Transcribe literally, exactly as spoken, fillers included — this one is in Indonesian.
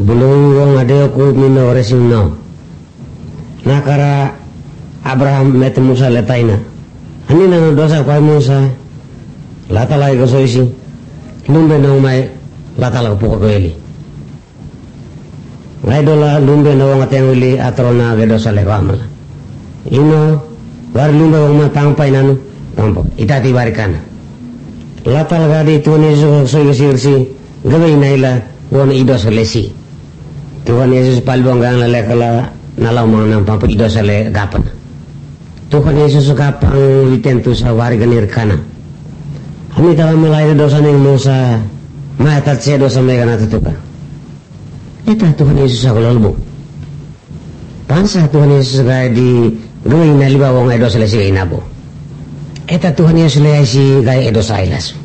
Bulu wong adeo ku mino resino. Nakara Abraham met Musa letaina. Ani nano dosa kwa Musa. Lata lai ko soisi. Lumbe na umay lata la upo ko eli. Ngai dola lumbe na wong ateng uli atrona ge dosa le kamala. Ino war lumbe wong ma tangpai nanu tampo itati barikana. Lata la gadi tuan Yesus soisi ursi gawe inaila won idos lesi. Tuhan Yesus palbong gang lalekala nalau mangnam pampu idos le gapan. Tuhan Yesus kapang witentu sa warga nirkana. Kami telah melahirkan dosa yang Musa, matat saya dosa mereka nanti tukar. Eta Tuhan Yesus aku lalu. Pansa Tuhan Yesus gaya di gawin naliba wong edos lesi gaya nabo. Eta Tuhan Yesus lesi gaya edos ailas.